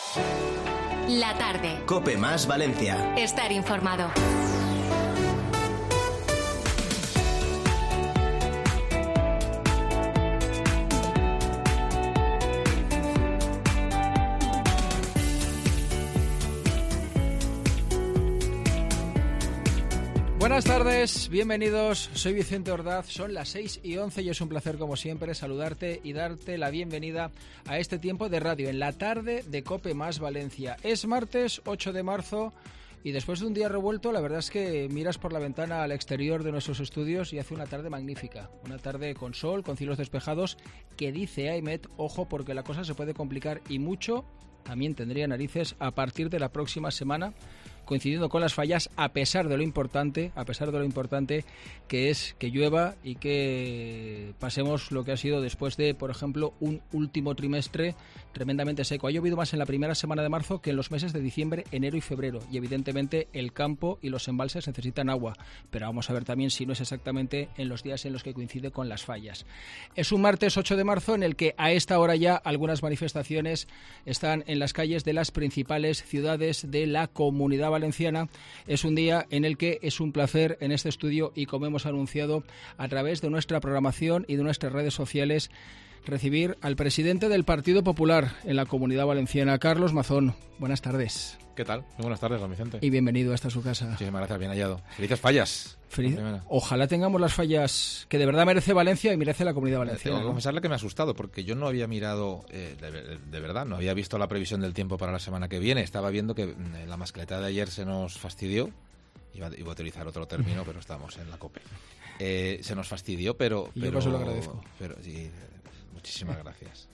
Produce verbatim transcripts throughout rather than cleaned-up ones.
La tarde. COPE más Valencia. Estar informado. Buenas tardes, bienvenidos, soy Vicente Ordaz, son las seis y once y es un placer como siempre saludarte y darte la bienvenida a este tiempo de radio en la tarde de COPE más Valencia. Es martes ocho de marzo y después de un día revuelto la verdad es que miras por la ventana al exterior de nuestros estudios y hace una tarde magnífica, una tarde con sol, con cielos despejados, que dice AEMET, ojo porque la cosa se puede complicar y mucho, también tendría narices a partir de la próxima semana, coincidiendo con las fallas, a pesar de lo importante, a pesar de lo importante que es que llueva y que pasemos lo que ha sido después de, por ejemplo, un último trimestre tremendamente seco. Ha llovido más en la primera semana de marzo que en los meses de diciembre, enero y febrero, y evidentemente el campo y los embalses necesitan agua, pero vamos a ver también si no es exactamente en los días en los que coincide con las fallas. Es un martes ocho de marzo en el que a esta hora ya algunas manifestaciones están en las calles de las principales ciudades de la Comunidad Valenciana. Es un día en el que es un placer en este estudio y como hemos anunciado a través de nuestra programación y de nuestras redes sociales recibir al presidente del Partido Popular en la Comunidad Valenciana, Carlos Mazón. Buenas tardes. ¿Qué tal? Muy buenas tardes, don Vicente. Y bienvenido a esta su casa. Muchísimas gracias, bien hallado. Felices fallas. Feliz... Ojalá tengamos las fallas que de verdad merece Valencia y merece la Comunidad Valenciana. Tengo que confesarle que me ha asustado porque yo no había mirado, eh, de, de verdad, no había visto la previsión del tiempo para la semana que viene. Estaba viendo que la mascleta de ayer se nos fastidió. Iba, iba a utilizar otro término, pero estamos en la COPE. Eh, se nos fastidió, pero... Y pero, yo por eso lo agradezco. Pero, sí, muchísimas gracias.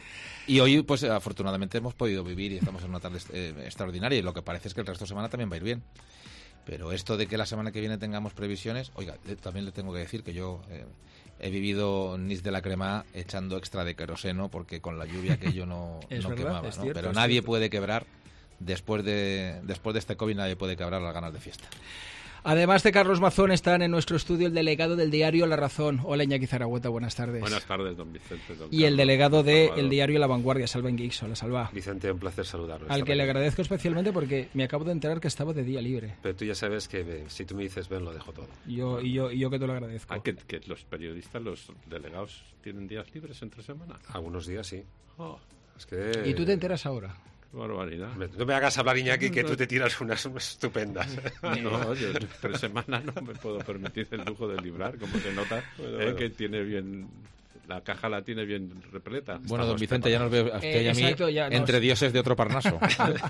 Y hoy, pues afortunadamente hemos podido vivir y estamos en una tarde eh, extraordinaria y lo que parece es que el resto de semana también va a ir bien. Pero esto de que la semana que viene tengamos previsiones, oiga, eh, también le tengo que decir que yo eh, he vivido Nis de la Crema echando extra de queroseno porque con la lluvia que yo no, no verdad, quemaba, ¿no? cierto, Pero es nadie cierto. puede quebrar, después de, después de este COVID nadie puede quebrar las ganas de fiesta. Además de Carlos Mazón, están en nuestro estudio el delegado del diario La Razón. Hola, Iñaki Zaragoza, buenas tardes. Buenas tardes, don Vicente. Don y el Carlos, delegado del Salvador. diario La Vanguardia, Salva Enguix. Hola, Salva. Vicente, un placer saludarlo. Al esta que le mañana. agradezco especialmente porque me acabo de enterar que estaba de día libre. Pero tú ya sabes que eh, si tú me dices ven, lo dejo todo. Y yo, y yo, y yo que te lo agradezco. Ah, que, que los periodistas, los delegados, tienen días libres entre semana. Algunos días sí. Oh, Es que... ¿Y tú te enteras ahora? qué barbaridad. Hombre, no me hagas hablar, Iñaki, que tú te tiras unas estupendas. No, yo entre semana no me puedo permitir el lujo de librar, como se nota, Bueno, eh, bueno. que tiene bien... La caja la tiene bien repleta. Bueno, don Estamos Vicente, ya nos veo a usted Eh, y a mí exacto, ya nos- entre dioses de otro Parnaso.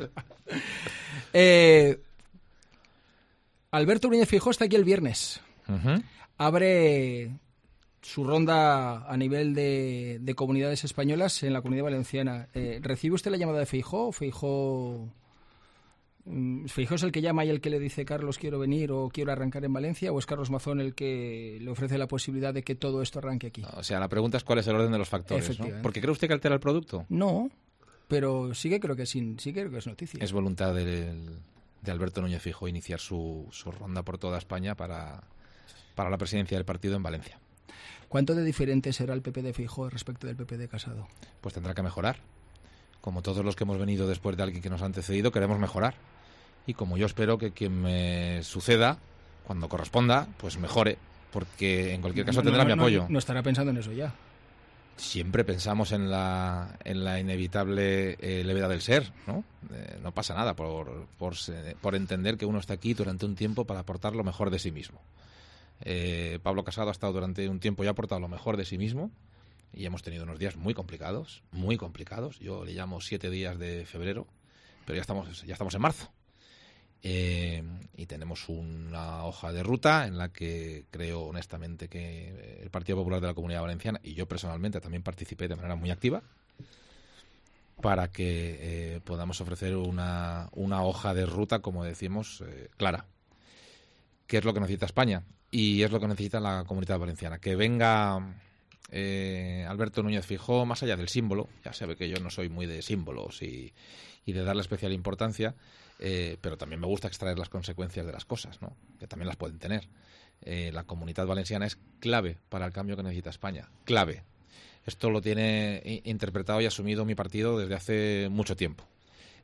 Eh, Alberto Núñez Feijóo está aquí el viernes. Ujú. Abre su ronda a nivel de, de comunidades españolas en la Comunidad Valenciana. Eh, ¿Recibe usted la llamada de Feijóo? ¿Feijóo, mm, Feijóo es el que llama y el que le dice Carlos, quiero venir o quiero arrancar en Valencia? ¿O es Carlos Mazón el que le ofrece la posibilidad de que todo esto arranque aquí? O sea, la pregunta es cuál es el orden de los factores, ¿no? Efectivamente. ¿Porque cree usted que altera el producto? No, pero sí que creo que, sí, sí que, creo que es noticia. Es voluntad del, de Alberto Núñez Feijóo iniciar su, su ronda por toda España para, para la presidencia del partido en Valencia. ¿Cuánto de diferente será el P P de Feijóo respecto del P P de Casado? Pues tendrá que mejorar. Como todos los que hemos venido después de alguien que nos ha antecedido, queremos mejorar. Y como yo espero que quien me suceda, cuando corresponda, pues mejore. Porque en cualquier caso No, tendrá no, mi no, apoyo. No estará pensando en eso ya. Siempre pensamos en la, en la inevitable eh, levedad del ser, ¿no? Eh, no pasa nada por, por, se- por entender que uno está aquí durante un tiempo para aportar lo mejor de sí mismo. Eh, Pablo Casado ha estado durante un tiempo y ha aportado lo mejor de sí mismo y hemos tenido unos días muy complicados, muy complicados. Yo le llamo siete días de febrero, pero ya estamos, ya estamos en marzo. Eh, y tenemos una hoja de ruta en la que creo honestamente que el Partido Popular de la Comunidad Valenciana y yo personalmente también participé de manera muy activa para que eh, podamos ofrecer una, una hoja de ruta, como decimos, eh, clara. ¿Qué es lo que necesita España? Y es lo que necesita la Comunidad Valenciana. Que venga eh, Alberto Núñez Feijóo, más allá del símbolo, ya sabe que yo no soy muy de símbolos y, y de darle especial importancia, eh, pero también me gusta extraer las consecuencias de las cosas, ¿no? Que también las pueden tener. Eh, la Comunidad Valenciana es clave para el cambio que necesita España. Clave. Esto lo tiene interpretado y asumido mi partido desde hace mucho tiempo.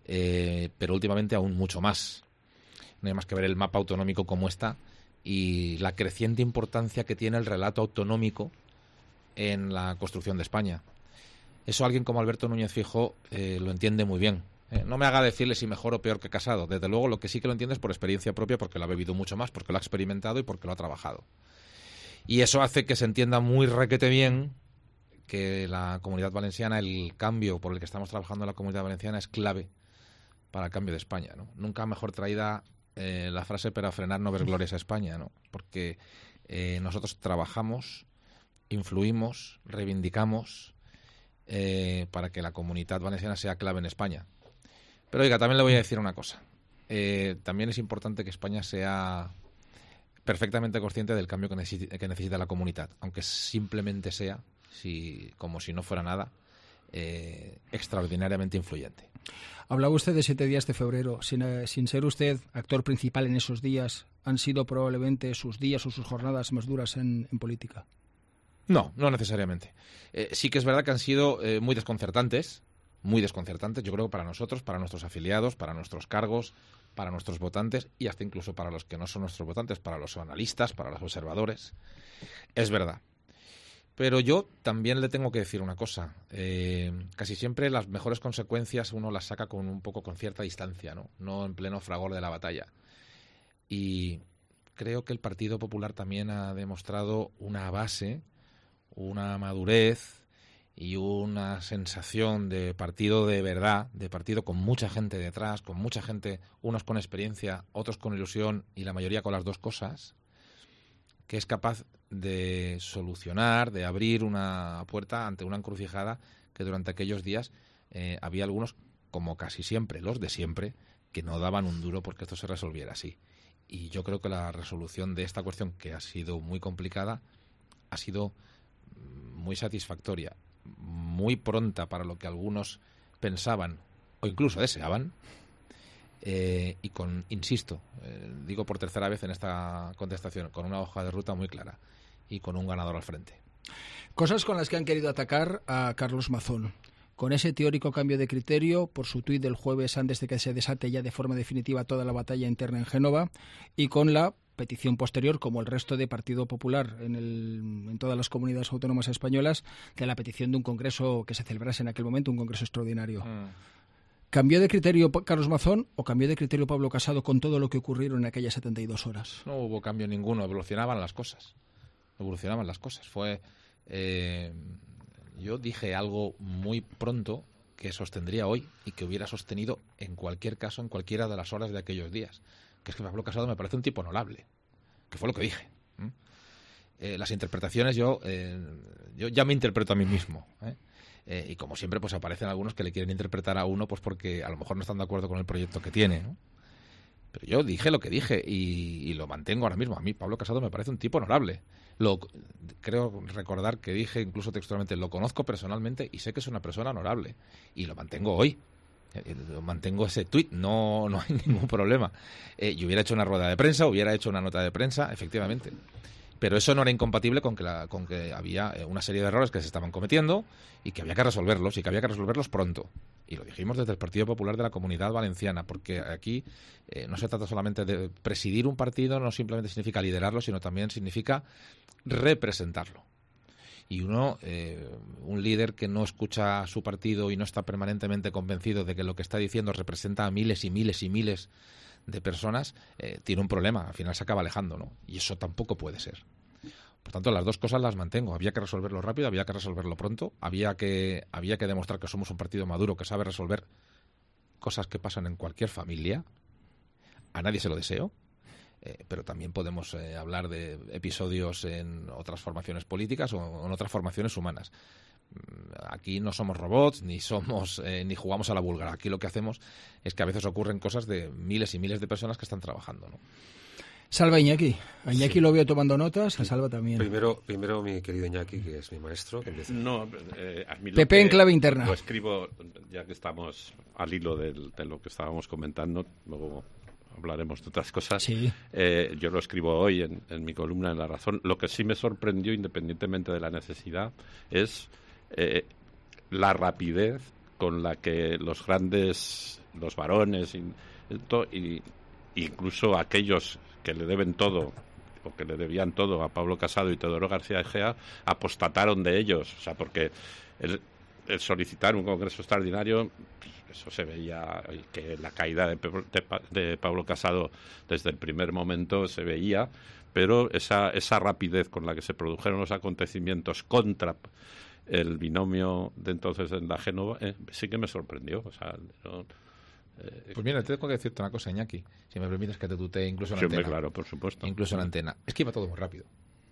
eh, pero últimamente aún mucho más. No hay más que ver el mapa autonómico como está y la creciente importancia que tiene el relato autonómico en la construcción de España. Eso alguien como Alberto Núñez Feijóo eh, lo entiende muy bien. Eh, no me haga decirle si mejor o peor que Casado. Desde luego lo que sí que lo entiende es por experiencia propia, porque lo ha vivido mucho más, porque lo ha experimentado y porque lo ha trabajado. Y eso hace que se entienda muy requete bien que la Comunidad Valenciana, el cambio por el que estamos trabajando en la Comunidad Valenciana es clave para el cambio de España, ¿no? Nunca mejor traída eh, la frase para frenar no ver glorias a España, ¿no? Porque eh, nosotros trabajamos, influimos, reivindicamos eh, para que la Comunidad Valenciana sea clave en España. Pero oiga, también le voy a decir una cosa. Eh, también es importante que España sea perfectamente consciente del cambio que necesita, que necesita la comunidad, aunque simplemente sea, si, como si no fuera nada, eh, extraordinariamente influyente. Hablaba usted de siete días de febrero. Sin, eh, sin ser usted actor principal en esos días, ¿han sido probablemente sus días o sus jornadas más duras en, en política? No, no necesariamente. Eh, sí que es verdad que han sido eh, muy desconcertantes, muy desconcertantes, yo creo, para nosotros, para nuestros afiliados, para nuestros cargos, para nuestros votantes y hasta incluso para los que no son nuestros votantes, para los analistas, para los observadores. Es verdad. Pero yo también le tengo que decir una cosa. Eh, casi siempre las mejores consecuencias uno las saca con un poco con cierta distancia, ¿no? No en pleno fragor de la batalla. Y creo que el Partido Popular también ha demostrado una base, una madurez y una sensación de partido de verdad, de partido con mucha gente detrás, con mucha gente, unos con experiencia, otros con ilusión y la mayoría con las dos cosas, que es capaz de solucionar, de abrir una puerta ante una encrucijada que durante aquellos días eh, había algunos, como casi siempre, los de siempre, que no daban un duro porque esto se resolviera así. Y yo creo que la resolución de esta cuestión, que ha sido muy complicada, ha sido muy satisfactoria, muy pronta para lo que algunos pensaban o incluso deseaban, eh, y con, insisto, eh, digo por tercera vez en esta contestación, con una hoja de ruta muy clara y con un ganador al frente. Cosas con las que han querido atacar a Carlos Mazón. Con ese teórico cambio de criterio, por su tuit del jueves antes de que se desate ya de forma definitiva toda la batalla interna en Génova, y con la petición posterior, como el resto de Partido Popular en, el, en todas las comunidades autónomas españolas, de la petición de un congreso que se celebrase en aquel momento, un congreso extraordinario. Mm. ¿Cambió de criterio Carlos Mazón o cambió de criterio Pablo Casado con todo lo que ocurrieron en aquellas setenta y dos horas? No hubo cambio ninguno, evolucionaban las cosas. Evolucionaban las cosas. Fue... Eh, yo dije algo muy pronto que sostendría hoy y que hubiera sostenido en cualquier caso, en cualquiera de las horas de aquellos días, que es que Pablo Casado me parece un tipo honorable, que fue lo que dije. ¿Mm? Eh, las interpretaciones yo eh, yo ya me interpreto a mí mismo, ¿eh? Eh, y como siempre pues aparecen algunos que le quieren interpretar a uno pues porque a lo mejor no están de acuerdo con el proyecto que tiene, ¿no? Pero yo dije lo que dije y, y lo mantengo ahora mismo. A mí Pablo Casado me parece un tipo honorable. Lo, creo recordar que dije incluso textualmente, lo conozco personalmente y sé que es una persona honorable. Y lo mantengo hoy. Eh, mantengo ese tuit, no, no hay ningún problema. Eh, yo hubiera hecho una rueda de prensa, hubiera hecho una nota de prensa, efectivamente. Pero eso no era incompatible con que, la, con que había una serie de errores que se estaban cometiendo y que había que resolverlos y que había que resolverlos pronto. Y lo dijimos desde el Partido Popular de la Comunidad Valenciana, porque aquí eh, no se trata solamente de presidir un partido, no simplemente significa liderarlo, sino también significa representarlo. Y uno, eh, un líder que no escucha a su partido y no está permanentemente convencido de que lo que está diciendo representa a miles y miles y miles de personas, eh, tiene un problema, al final se acaba alejando, ¿no? Y eso tampoco puede ser. Por tanto, las dos cosas las mantengo. Había que resolverlo rápido, había que resolverlo pronto, había que, había que demostrar que somos un partido maduro que sabe resolver cosas que pasan en cualquier familia. A nadie se lo deseo, eh, pero también podemos eh, hablar de episodios en otras formaciones políticas o en otras formaciones humanas. Aquí no somos robots, ni somos eh, ni jugamos a la búlgara. Aquí lo que hacemos es que a veces ocurren cosas de miles y miles de personas que están trabajando, ¿no? Salva Iñaki. A Iñaki sí. Lo veo tomando notas, a Salva también. Primero, primero mi querido Iñaki, que es mi maestro. Que empieza. No, eh, a mí lo Pepe que, en clave interna. Lo escribo, ya que estamos al hilo del, de lo que estábamos comentando, luego hablaremos de otras cosas. Sí. Eh, yo lo escribo hoy en, en mi columna en La Razón. Lo que sí me sorprendió, independientemente de la necesidad, es eh, la rapidez con la que los grandes, los varones, y, y incluso aquellos que le deben todo, o que le debían todo a Pablo Casado y Teodoro García Egea, apostataron de ellos. O sea, porque el, el solicitar un congreso extraordinario, eso se veía, que la caída de, de, de Pablo Casado desde el primer momento se veía, pero esa, esa rapidez con la que se produjeron los acontecimientos contra el binomio de entonces en la Génova, eh, sí que me sorprendió. O sea, no, eh, pues mira, tengo que decirte una cosa, Iñaki, si me permites que te tutee incluso en sí, antena. Claro, por supuesto. Incluso en antena. Es que iba todo muy rápido.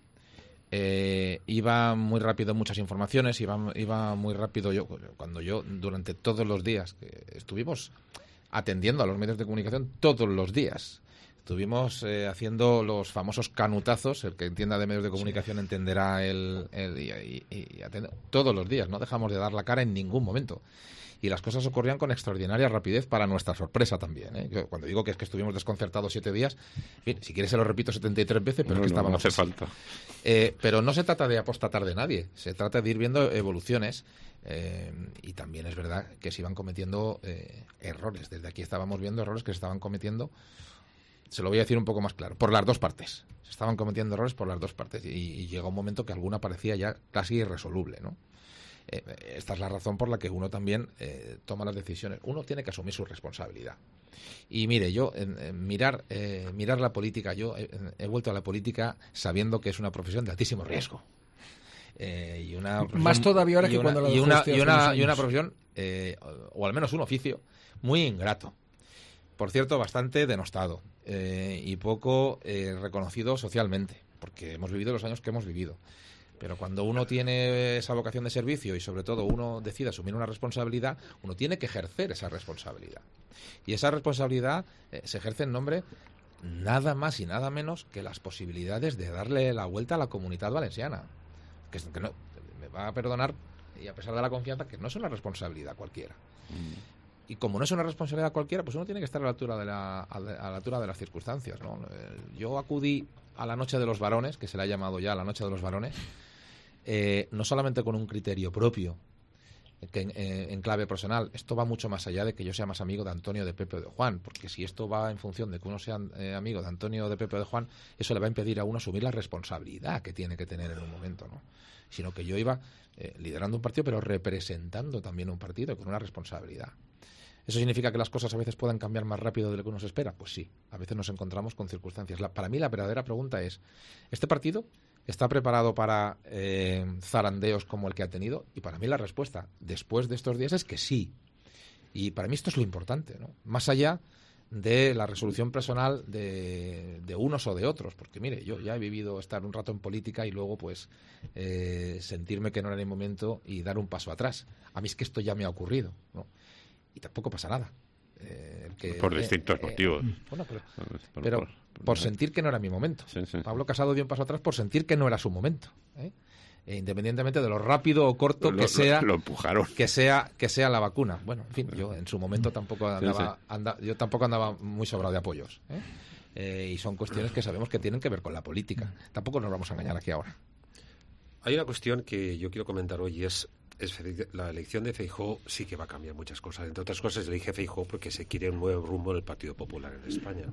Eh, iba muy rápido muchas informaciones, iba, iba muy rápido yo, cuando yo, durante todos los días que estuvimos atendiendo a los medios de comunicación, todos los días, estuvimos eh, haciendo los famosos canutazos, el que entienda de medios de comunicación sí. entenderá el, el y, y, y atende, todos los días, no dejamos de dar la cara en ningún momento. Y las cosas ocurrían con extraordinaria rapidez para nuestra sorpresa también, ¿eh? Yo, cuando digo que es que estuvimos desconcertados siete días, bien, si quieres se lo repito setenta y tres veces, pero no, es que no, estábamos no hace falta. Eh, pero no se trata de apostatar de nadie, se trata de ir viendo evoluciones eh, y también es verdad que se iban cometiendo eh, errores. Desde aquí estábamos viendo errores que se estaban cometiendo, se lo voy a decir un poco más claro, por las dos partes. Se estaban cometiendo errores por las dos partes y, y llegó un momento que alguna parecía ya casi irresoluble, ¿no? Eh, esta es la razón por la que uno también eh, toma las decisiones. Uno tiene que asumir su responsabilidad. Y mire, yo en, en mirar eh, mirar la política, yo he, he vuelto a la política sabiendo que es una profesión de altísimo riesgo. Eh, y una Más todavía ahora que una, cuando la y una, y una, y una profesión, eh, o, o al menos un oficio, muy ingrato. Por cierto, bastante denostado eh, y poco eh, reconocido socialmente, porque hemos vivido los años que hemos vivido. Pero cuando uno tiene esa vocación de servicio y sobre todo uno decide asumir una responsabilidad, uno tiene que ejercer esa responsabilidad. Y esa responsabilidad eh, se ejerce en nombre nada más y nada menos que las posibilidades de darle la vuelta a la Comunitat Valenciana. Que, que no, me va a perdonar, y a pesar de la confianza, que no es una responsabilidad cualquiera. Mm. Y como no es una responsabilidad cualquiera, pues uno tiene que estar a la altura de, la, a la altura de las circunstancias, ¿no? Yo acudí a la Noche de los Varones, que se le ha llamado ya la Noche de los Varones, eh, no solamente con un criterio propio, que en, eh, en clave personal. Esto va mucho más allá de que yo sea más amigo de Antonio, de Pepe o de Juan, porque si esto va en función de que uno sea eh, amigo de Antonio, de Pepe o de Juan, eso le va a impedir a uno asumir la responsabilidad que tiene que tener en un momento, ¿no? Sino que yo iba eh, liderando un partido, pero representando también un partido con una responsabilidad. ¿Eso significa que las cosas a veces puedan cambiar más rápido de lo que uno se espera? Pues sí, a veces nos encontramos con circunstancias. La, para mí la verdadera pregunta es, ¿este partido está preparado para eh, zarandeos como el que ha tenido? Y para mí la respuesta, después de estos días, es que sí. Y para mí esto es lo importante, ¿no? Más allá de la resolución personal de, de unos o de otros, porque mire, yo ya he vivido estar un rato en política y luego pues eh, sentirme que no era el momento y dar un paso atrás. A mí es que esto ya me ha ocurrido, ¿no? Y tampoco pasa nada. Eh, que, por distintos eh, motivos. Eh, bueno, pero, por, pero por, por, por sentir que no era mi momento. Sí, sí. Pablo Casado dio un paso atrás por sentir que no era su momento. ¿eh? E independientemente de lo rápido o corto lo, que sea, lo, lo empujaron. que sea que sea la vacuna. Bueno, en fin, yo en su momento tampoco andaba, sí, sí. Anda, yo tampoco andaba muy sobrado de apoyos. ¿eh? Eh, y son cuestiones que sabemos que tienen que ver con la política. Tampoco nos vamos a engañar aquí ahora. Hay una cuestión que yo quiero comentar hoy y es Es, la elección de Feijóo sí que va a cambiar muchas cosas. Entre otras cosas, elige Feijóo porque se quiere un nuevo rumbo en el Partido Popular en España.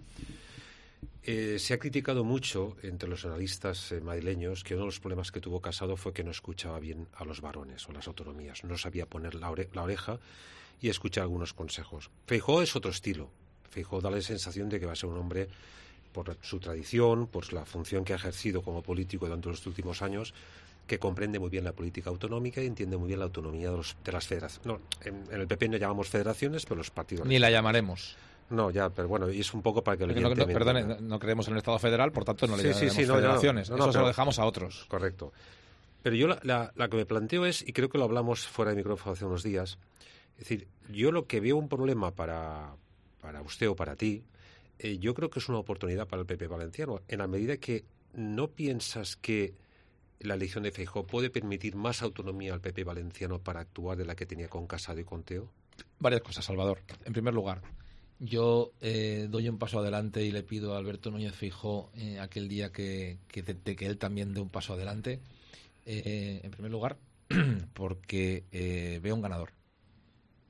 Eh, se ha criticado mucho entre los analistas eh, madrileños que uno de los problemas que tuvo Casado fue que no escuchaba bien a los varones o las autonomías. No sabía poner la, ore la oreja y escuchar algunos consejos. Feijóo es otro estilo. Feijóo da la sensación de que va a ser un hombre, por su tradición, por la función que ha ejercido como político durante los últimos años, que comprende muy bien la política autonómica y entiende muy bien la autonomía de, los, de las federaciones. No, en, en el P P no llamamos federaciones, pero los partidos... Ni la llamaremos. No, ya, pero bueno, y es un poco para que... No, no, perdone, no, no creemos en el Estado federal, por tanto no le sí, llamaremos sí, sí, federaciones. No, no, no, Eso no, se pero, lo dejamos a otros. Correcto. Pero yo la, la, la que me planteo es, y creo que lo hablamos fuera de micrófono hace unos días, es decir, yo lo que veo un problema para, para usted o para ti, eh, yo creo que es una oportunidad para el P P valenciano, en la medida que no piensas que la elección de Feijóo puede permitir más autonomía al P P valenciano para actuar de la que tenía con Casado y con Teo. Varias cosas, Salvador. En primer lugar, yo eh, doy un paso adelante y le pido a Alberto Núñez Feijóo eh, aquel día que, que, de, de que él también dé un paso adelante. Eh, en primer lugar, porque eh, veo un ganador.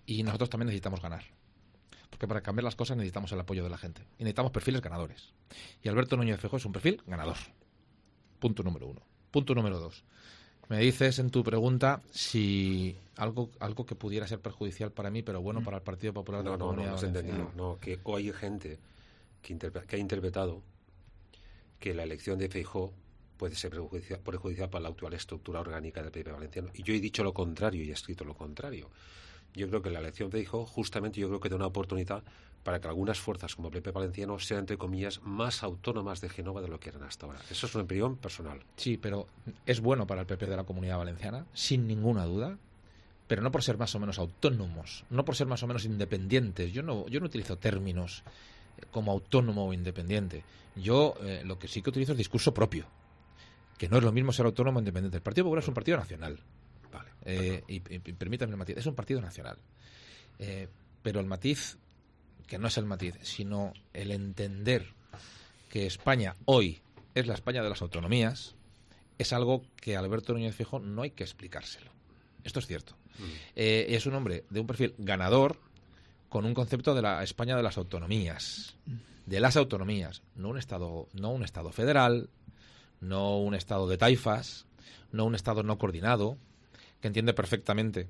Y nosotros también necesitamos ganar. Porque para cambiar las cosas necesitamos el apoyo de la gente. Y necesitamos perfiles ganadores. Y Alberto Núñez Feijóo es un perfil ganador. Punto número uno. Punto número dos. Me dices en tu pregunta si algo algo que pudiera ser perjudicial para mí, pero bueno para el Partido Popular de no, la no, Comunidad no, no, Valenciana. No, que o hay gente que, interpre- que ha interpretado que la elección de Feijóo puede ser perjudicial, perjudicial para la actual estructura orgánica del P P valenciano. Y yo he dicho lo contrario y he escrito lo contrario. Yo creo que la elección de Feijóo, justamente yo creo que da una oportunidad para que algunas fuerzas como el P P valenciano sean, entre comillas, más autónomas de Génova de lo que eran hasta ahora. Eso es una opinión personal. Sí, pero es bueno para el P P de la Comunidad Valenciana, sin ninguna duda, pero no por ser más o menos autónomos, no por ser más o menos independientes. Yo no, yo no utilizo términos como autónomo o independiente. Yo eh, lo que sí que utilizo es discurso propio, que no es lo mismo ser autónomo o independiente. El Partido Popular es un partido nacional. Vale. Eh, y, y permítame el matiz, es un partido nacional. Eh, pero el matiz, que no es el matiz, sino el entender que España hoy es la España de las autonomías, es algo que a Alberto Núñez Feijóo no hay que explicárselo. Esto es cierto. Mm. Eh, es un hombre de un perfil ganador con un concepto de la España de las autonomías. De las autonomías. No un Estado, no un Estado federal, no un Estado de taifas, no un Estado no coordinado, que entiende perfectamente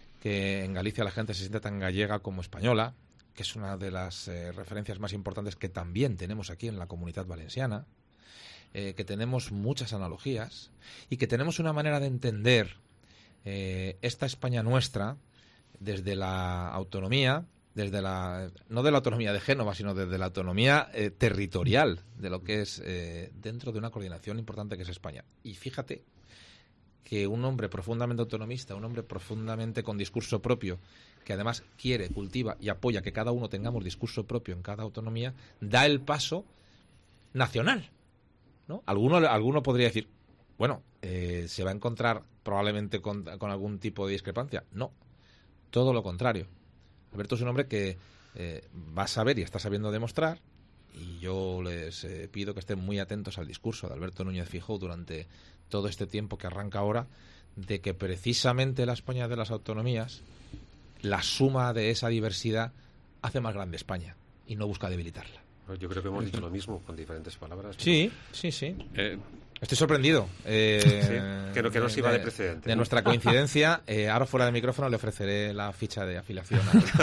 que en Galicia la gente se siente tan gallega como española, que es una de las eh, referencias más importantes que también tenemos aquí en la Comunidad Valenciana, eh, que tenemos muchas analogías y que tenemos una manera de entender eh, esta España nuestra desde la autonomía, desde la no de la autonomía de Génova, sino desde la autonomía eh, territorial de lo que es eh, dentro de una coordinación importante que es España. Y fíjate que un hombre profundamente autonomista, un hombre profundamente con discurso propio, que además quiere, cultiva y apoya que cada uno tengamos discurso propio en cada autonomía, da el paso nacional, ¿no? Alguno, alguno podría decir, bueno, eh, se va a encontrar probablemente con, con algún tipo de discrepancia. No, todo lo contrario. Alberto es un hombre que eh, va a saber y está sabiendo demostrar, y yo les eh, pido que estén muy atentos al discurso de Alberto Núñez Feijóo durante todo este tiempo que arranca ahora, de que precisamente la España de las autonomías, la suma de esa diversidad, hace más grande España y no busca debilitarla. Yo creo que hemos dicho lo mismo con diferentes palabras. ¿No? Sí, sí, sí. Eh, Estoy sorprendido. Eh, sí, que no, que no sirva de, de precedente. De nuestra coincidencia. Eh, ahora fuera de micrófono le ofreceré la ficha de afiliación.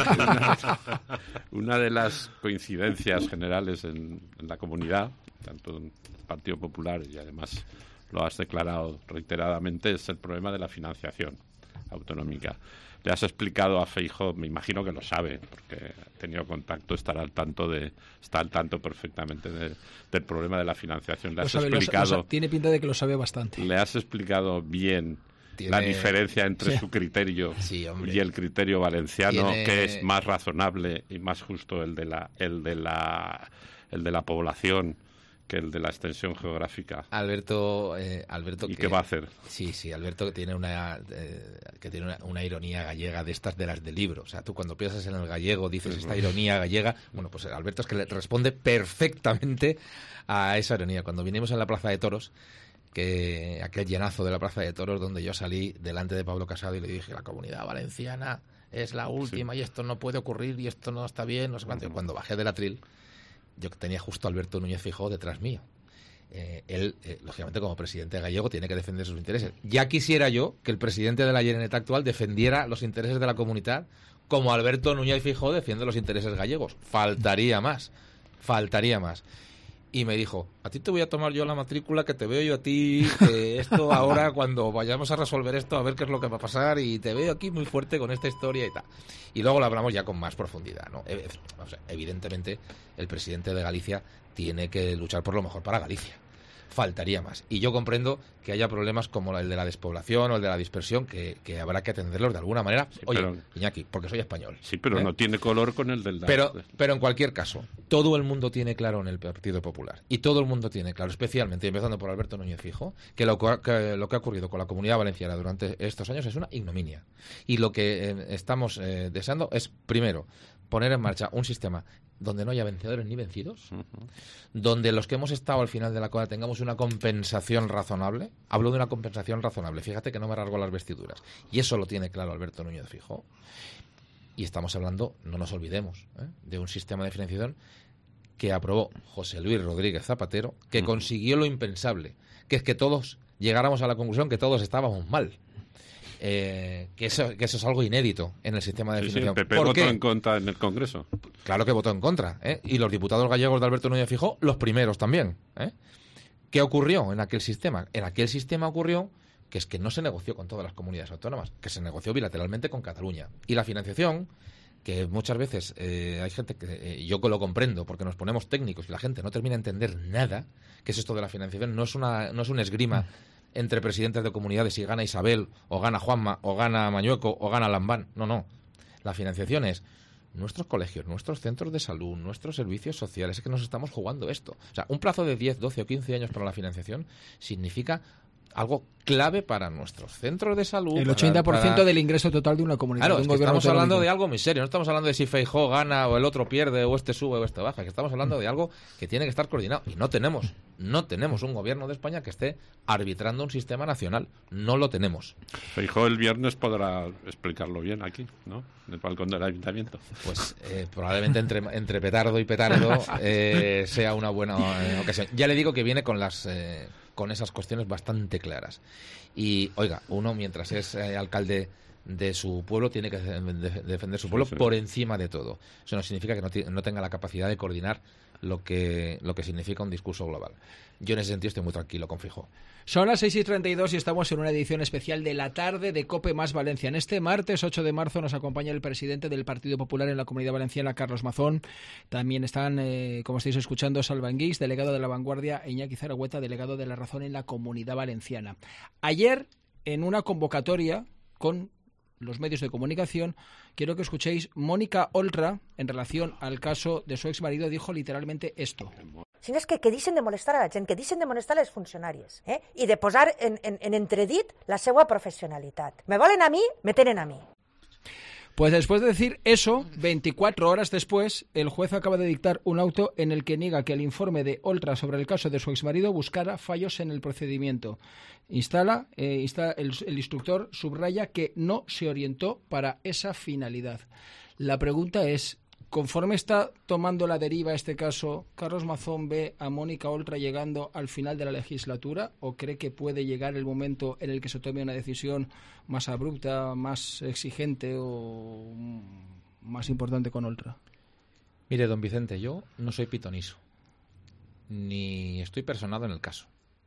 A... Una de las coincidencias generales en, en la comunidad, tanto en el Partido Popular y además lo has declarado reiteradamente, es el problema de la financiación autonómica. Le has explicado a Feijóo, me imagino que lo sabe, porque ha tenido contacto, estará al tanto de, está al tanto perfectamente de, del problema de la financiación. Le has sabe, explicado, lo, lo, tiene pinta de que lo sabe bastante. Le has explicado bien tiene, la diferencia entre sí. su criterio sí, y el criterio valenciano, tiene... que es más razonable y más justo el de la, el de la, el de la población que el de la extensión geográfica. Alberto, eh, Alberto ¿Y que, qué va a hacer? Sí, sí, Alberto que tiene una eh, que tiene una, una ironía gallega de estas de las del libro. O sea, tú cuando piensas en el gallego dices esta ironía gallega. Bueno, pues Alberto es que le responde perfectamente a esa ironía. Cuando vinimos en la Plaza de Toros, que aquel llenazo de la Plaza de Toros donde yo salí delante de Pablo Casado y le dije, la Comunidad Valenciana es la última, sí, y esto no puede ocurrir y esto no está bien, no sé cuánto. Uh-huh. Cuando bajé del atril, yo tenía justo a Alberto Núñez Feijóo detrás mío. Eh, él, eh, lógicamente, como presidente gallego, tiene que defender sus intereses. Ya quisiera yo que el presidente de la Generalitat actual defendiera los intereses de la comunidad como Alberto Núñez Feijóo defiende los intereses gallegos. Faltaría más, faltaría más. Y me dijo, a ti te voy a tomar yo la matrícula, que te veo yo a ti, que esto ahora, cuando vayamos a resolver esto, a ver qué es lo que va a pasar, y te veo aquí muy fuerte con esta historia y tal. Y luego lo hablamos ya con más profundidad, ¿no? Eh, o sea, evidentemente, el presidente de Galicia tiene que luchar por lo mejor para Galicia. Faltaría más. Y yo comprendo que haya problemas como el de la despoblación o el de la dispersión, que, que habrá que atenderlos de alguna manera. Sí, Oye, pero, Iñaki, porque soy español. Sí, pero ¿eh? no tiene color con el del... Pero, pero en cualquier caso, todo el mundo tiene claro en el Partido Popular, y todo el mundo tiene claro, especialmente, empezando por Alberto Núñez Feijóo, que lo que, lo que ha ocurrido con la Comunidad Valenciana durante estos años es una ignominia. Y lo que eh, estamos eh, deseando es, primero, poner en marcha un sistema donde no haya vencedores ni vencidos, uh-huh. donde los que hemos estado al final de la cola tengamos una compensación razonable. Hablo de una compensación razonable, fíjate que no me rasgo las vestiduras. Y eso lo tiene claro Alberto Núñez Feijóo. Y estamos hablando, no nos olvidemos, ¿eh? de un sistema de financiación que aprobó José Luis Rodríguez Zapatero, que consiguió lo impensable, que es que todos llegáramos a la conclusión que todos estábamos mal. Eh, que, eso, que eso es algo inédito en el sistema de sí, financiación. Sí, el P P ¿Por votó qué? en contra en el Congreso. Claro que votó en contra, ¿eh? Y los diputados gallegos de Alberto Núñez Feijóo, los primeros también, ¿eh? ¿Qué ocurrió en aquel sistema? En aquel sistema ocurrió que es que no se negoció con todas las comunidades autónomas, que se negoció bilateralmente con Cataluña. Y la financiación, que muchas veces eh, hay gente que, eh, yo lo comprendo, porque nos ponemos técnicos y la gente no termina de entender nada, que es esto de la financiación, no es una no es un esgrima entre presidentes de comunidades y gana Isabel, o gana Juanma, o gana Mañueco, o gana Lambán. No, no. La financiación es nuestros colegios, nuestros centros de salud, nuestros servicios sociales, es que nos estamos jugando esto. O sea, un plazo de diez, doce o quince años para la financiación significa algo clave para nuestros centros de salud. El ochenta por ciento para... del ingreso total de una comunidad. Claro, de un es que gobierno estamos hablando autonómico. de algo muy serio. No estamos hablando de si Feijóo gana o el otro pierde o este sube o este baja. Es que estamos hablando de algo que tiene que estar coordinado. Y no tenemos. No tenemos un gobierno de España que esté arbitrando un sistema nacional. No lo tenemos. Feijóo el viernes podrá explicarlo bien aquí, ¿no? En el balcón del ayuntamiento. Pues eh, probablemente entre, entre petardo y petardo eh, sea una buena eh, ocasión. Ya le digo que viene con las... Eh, con esas cuestiones bastante claras. Y, oiga, uno mientras es eh, alcalde de su pueblo tiene que de, de, defender su pueblo sí, sí. por encima de todo. Eso no significa que no, t- no tenga la capacidad de coordinar lo que, lo que significa un discurso global. Yo en ese sentido estoy muy tranquilo con Feijóo. Son las seis y treinta y dos y estamos en una edición especial de la tarde de COPE más Valencia. En este martes ocho de marzo nos acompaña el presidente del Partido Popular en la Comunidad Valenciana, Carlos Mazón. También están, eh, como estáis escuchando, Salva Anguix, delegado de La Vanguardia, e Iñaki Zaragüeta, delegado de La Razón en la Comunidad Valenciana. Ayer, en una convocatoria con los medios de comunicación, quiero que escuchéis, Mónica Oltra, en relación al caso de su exmarido, dijo literalmente esto. Si no és que, que deixen de molestar a la gent, que deixen de molestar les funcionàries, eh? I de posar en, en, en entredit la seva professionalitat. Me volen a mi, me tenen a mi. Pues después de decir eso, veinticuatro horas después, el juez acaba de dictar un auto en el que niega que el informe de Oltra sobre el caso de su exmarido buscara fallos en el procedimiento. Instala, eh, insta, el, el instructor subraya que no se orientó para esa finalidad. La pregunta es, conforme está tomando la deriva este caso, ¿Carlos Mazón ve a Mónica Oltra llegando al final de la legislatura o cree que puede llegar el momento en el que se tome una decisión más abrupta, más exigente o más importante con Oltra? Mire, don Vicente, yo no soy pitoniso, ni estoy personado en el caso,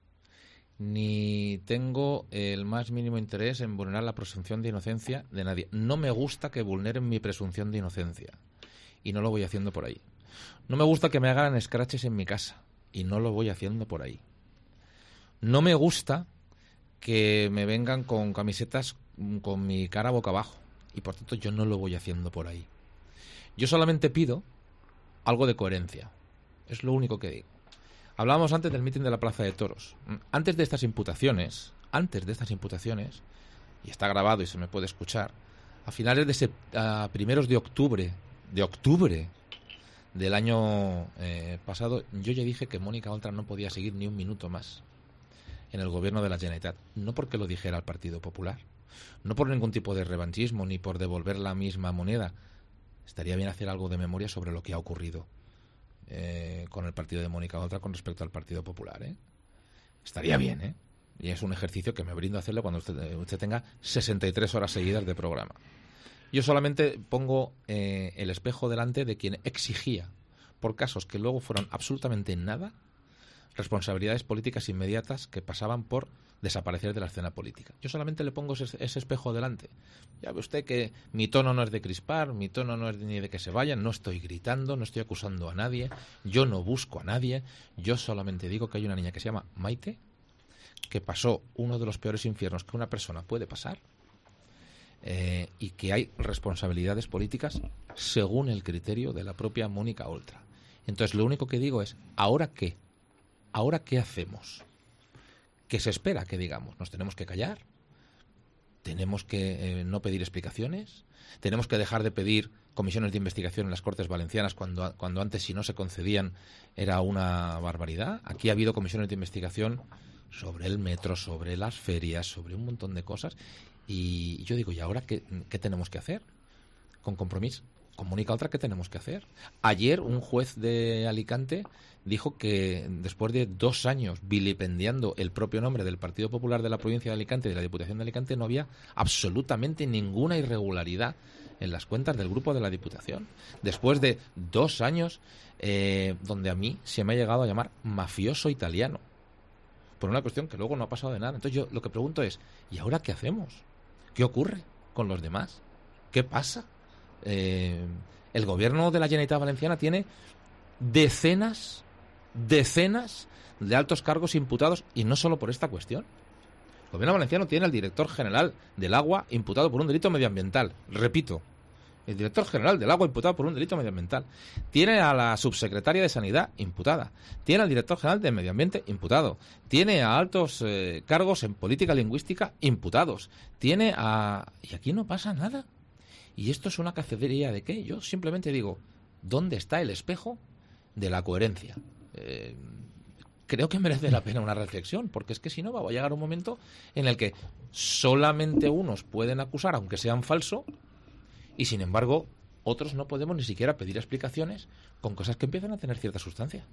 ni tengo el más mínimo interés en vulnerar la presunción de inocencia de nadie. No me gusta que vulneren mi presunción de inocencia. Y no lo voy haciendo por ahí. No me gusta que me hagan escraches en mi casa. Y no lo voy haciendo por ahí. No me gusta que me vengan con camisetas con mi cara boca abajo. Y por tanto yo no lo voy haciendo por ahí. Yo solamente pido algo de coherencia. Es lo único que digo. Hablábamos antes del mitin de la Plaza de Toros. Antes de estas imputaciones, antes de estas imputaciones, y está grabado y se me puede escuchar, a finales de ese, a primeros de octubre de octubre del año eh, pasado, yo ya dije que Mónica Oltra no podía seguir ni un minuto más en el gobierno de la Generalitat. No porque lo dijera el Partido Popular, no por ningún tipo de revanchismo ni por devolver la misma moneda. Estaría bien hacer algo de memoria sobre lo que ha ocurrido eh, con el partido de Mónica Oltra con respecto al Partido Popular. ¿eh? Estaría bien, ¿eh? Y es un ejercicio que me brindo a hacerle cuando usted, usted tenga sesenta y tres horas seguidas de programa. Yo solamente pongo eh, el espejo delante de quien exigía, por casos que luego fueron absolutamente nada, responsabilidades políticas inmediatas que pasaban por desaparecer de la escena política. Yo solamente le pongo ese, ese espejo delante. Ya ve usted que mi tono no es de crispar, mi tono no es ni de que se vayan, no estoy gritando, no estoy acusando a nadie, yo no busco a nadie, yo solamente digo que hay una niña que se llama Maite, que pasó uno de los peores infiernos que una persona puede pasar, Eh, y que hay responsabilidades políticas según el criterio de la propia Mónica Oltra. Entonces lo único que digo es, ¿ahora qué? ¿Ahora qué hacemos? ¿Qué se espera que digamos? ¿Nos tenemos que callar? ¿Tenemos que eh, no pedir explicaciones? ¿Tenemos que dejar de pedir comisiones de investigación en las Cortes Valencianas cuando, cuando antes, si no se concedían, era una barbaridad? Aquí ha habido comisiones de investigación sobre el metro, sobre las ferias, sobre un montón de cosas. Y yo digo, ¿y ahora qué, qué tenemos que hacer? con Compromís. Con Mónica Oltra, ¿qué tenemos que hacer? Ayer un juez de Alicante dijo que después de dos años vilipendiando el propio nombre del Partido Popular de la provincia de Alicante y de la Diputación de Alicante, no había absolutamente ninguna irregularidad en las cuentas del grupo de la Diputación. Después de dos años eh, donde a mí se me ha llegado a llamar mafioso italiano por una cuestión que luego no ha pasado de nada. Entonces yo lo que pregunto es, ¿y ahora qué hacemos? ¿Qué ocurre con los demás? ¿Qué pasa? Eh, el gobierno de la Generalitat Valenciana tiene decenas, decenas de altos cargos imputados, y no solo por esta cuestión. El gobierno valenciano tiene al director general del agua imputado por un delito medioambiental. Repito, el director general del agua imputado por un delito medioambiental. Tiene a la subsecretaria de Sanidad imputada. Tiene al director general de Medio Ambiente imputado. Tiene a altos eh, cargos en política lingüística imputados. Tiene a... Y aquí no pasa nada. ¿Y esto es una cacería de qué? Yo simplemente digo, ¿dónde está el espejo de la coherencia? Eh, creo que merece la pena una reflexión, porque es que si no va a llegar un momento en el que solamente unos pueden acusar, aunque sean falsos, y sin embargo otros no podemos ni siquiera pedir explicaciones con cosas que empiezan a tener cierta sustancia.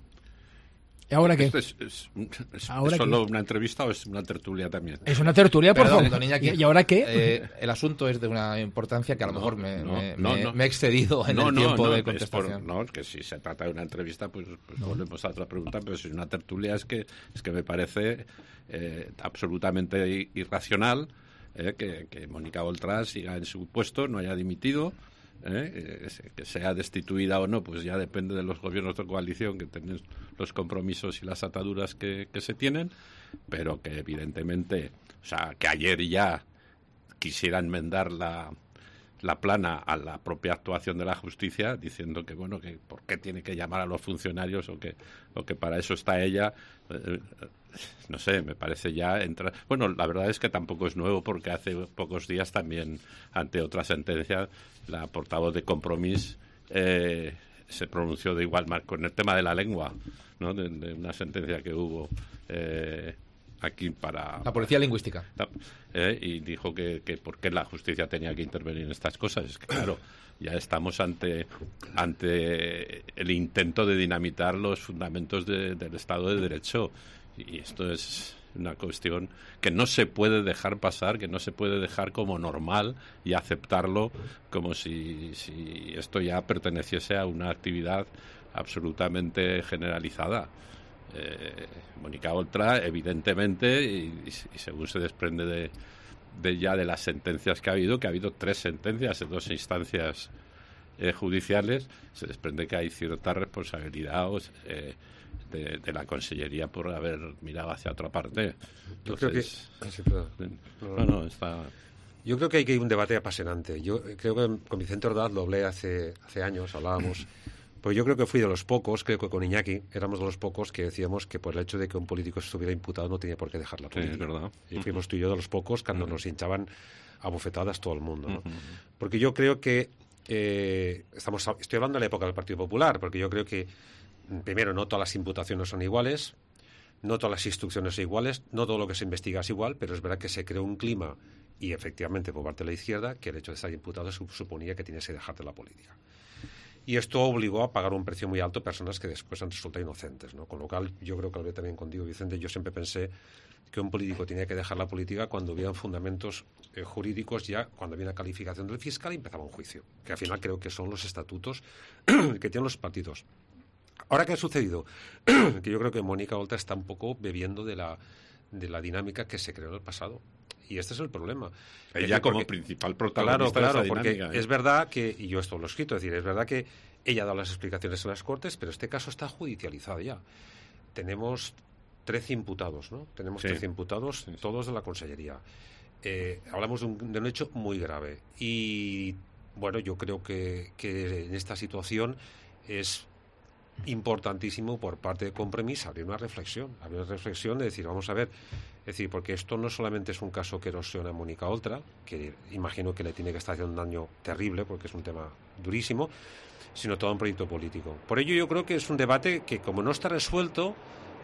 ¿Y ahora qué? ¿Esto es, es, es, ¿Ahora ¿es solo qué? una entrevista o es una tertulia también? Es una tertulia, por Perdón, favor. don Iñaki, ¿Y, y ahora qué? Eh, el asunto es de una importancia que a lo No, mejor me, no, me, no, me- no. me he excedido en No, el no, tiempo no, de es por- contestación. no, es que si se trata de una entrevista, pues, pues volvemos a otra pregunta, pero si es una tertulia es que, es que me parece eh, absolutamente i- irracional eh, que, que Mónica Oltra siga en su puesto, no haya dimitido. ¿Eh? Eh, que sea destituida o no, pues ya depende de los gobiernos de coalición, que tienen los compromisos y las ataduras que, que se tienen, pero que evidentemente, o sea, que ayer ya quisiera enmendar la, la plana a la propia actuación de la justicia, diciendo que, bueno, que por qué tiene que llamar a los funcionarios o que, o que para eso está ella. Eh, no sé, me parece ya entrar... Bueno, la verdad es que tampoco es nuevo, porque hace pocos días también, ante otra sentencia, la portavoz de Compromís eh, se pronunció de igual manera con el tema de la lengua, ¿no? De, de una sentencia que hubo eh, aquí para... La policía lingüística. Eh, y dijo que, que por qué la justicia tenía que intervenir en estas cosas. Es que, claro, ya estamos ante, ante el intento de dinamitar los fundamentos de, del Estado de Derecho. Y esto es una cuestión que no se puede dejar pasar, que no se puede dejar como normal y aceptarlo como si, si esto ya perteneciese a una actividad absolutamente generalizada. Eh, Mónica Oltra, evidentemente, y, y según se desprende de, de ya de las sentencias que ha habido, que ha habido tres sentencias en dos instancias eh, judiciales, se desprende que hay cierta responsabilidad eh, de, de la Consellería por haber mirado hacia otra parte. Yo creo que... Entonces, ah, sí, perdón. no, no, está... Yo creo que hay que ir un debate apasionante. Yo creo que con Vicente Ordaz lo hablé hace, hace años, hablábamos... Pues yo creo que fui de los pocos, creo que con Iñaki éramos de los pocos que decíamos que por el hecho de que un político estuviera imputado no tenía por qué dejar la Sí, política. es verdad. Y fuimos tú y yo de los pocos cuando Uh-huh. nos hinchaban a bofetadas todo el mundo, ¿no? Uh-huh. Porque yo creo que eh, estamos, estoy hablando de la época del Partido Popular, porque yo creo que primero no todas las imputaciones son iguales, no todas las instrucciones son iguales, no todo lo que se investiga es igual, pero es verdad que se creó un clima y efectivamente por parte de la izquierda que el hecho de estar imputado suponía que tienes que dejarte la política. Y esto obligó a pagar un precio muy alto a personas que después han resultado inocentes, ¿no? Con lo cual, yo creo que hablé también contigo, Vicente, yo siempre pensé que un político tenía que dejar la política cuando hubieran fundamentos eh, jurídicos, ya cuando había una calificación del fiscal y empezaba un juicio, que al final creo que son los estatutos que tienen los partidos. Ahora, ¿qué ha sucedido? Que yo creo que Mónica Oltra está un poco bebiendo de la, de la dinámica que se creó en el pasado. Y este es el problema. Ella decir, como porque, principal claro, protagonista claro, de esa porque dinámica, ¿eh? es verdad que, y yo esto lo he escrito, es decir, es verdad que ella ha dado las explicaciones en las Cortes, pero este caso está judicializado ya. Tenemos trece imputados, ¿no? Tenemos Sí. trece imputados, Sí, sí. todos de la Consellería. Eh, hablamos de un, de un hecho muy grave. Y, bueno, yo creo que, que en esta situación es importantísimo por parte de Compromís abrir una reflexión, abrir una reflexión de decir, vamos a ver, es decir, porque esto no solamente es un caso que erosiona a Mónica Oltra, que imagino que le tiene que estar haciendo un daño terrible, porque es un tema durísimo, sino todo un proyecto político. Por ello yo creo que es un debate que, como no está resuelto,